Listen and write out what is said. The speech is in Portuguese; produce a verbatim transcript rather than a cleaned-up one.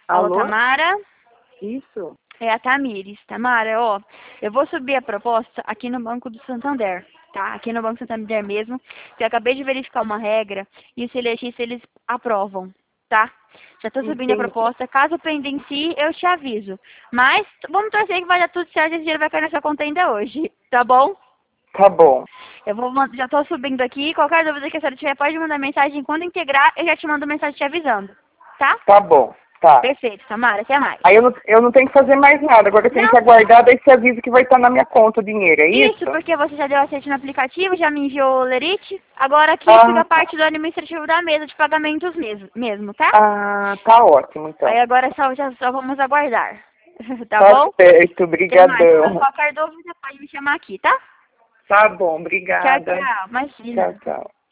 Alô, Alô? Tamara? Isso. É a Tamires. Tamara, ó, eu vou subir a proposta aqui no Banco do Santander, tá? Aqui no Banco do Santander mesmo. Eu acabei de verificar uma regra e o C L X eles aprovam, tá? Já tô subindo a Entendi. proposta. Caso pendencie, eu te aviso. Mas vamos torcer que vai dar tudo certo e esse dinheiro vai cair na sua conta ainda hoje, tá bom? Tá bom. Eu vou, man- já tô subindo aqui. Qualquer dúvida que a senhora tiver, pode mandar mensagem. Quando integrar, eu já te mando mensagem te avisando, tá? Tá bom. Tá. Perfeito, Tamara. Até mais. Aí eu não, eu não tenho que fazer mais nada. Agora eu tenho Não, que aguardar desse aviso que vai estar na minha conta o dinheiro, é isso, isso? porque você já deu aceite no aplicativo, já me enviou o lerite. Agora aqui fica Ah, a tá. parte do administrativo da mesa de pagamentos mesmo, mesmo, tá? Ah, tá ótimo então. Aí agora só, já só vamos aguardar. Tá Tá bom? certo, Até mais. brigadão. Qualquer dúvida pode me chamar aqui, tá? Tá bom, Tchau, obrigada. tchau. Imagina. Tchau, tchau.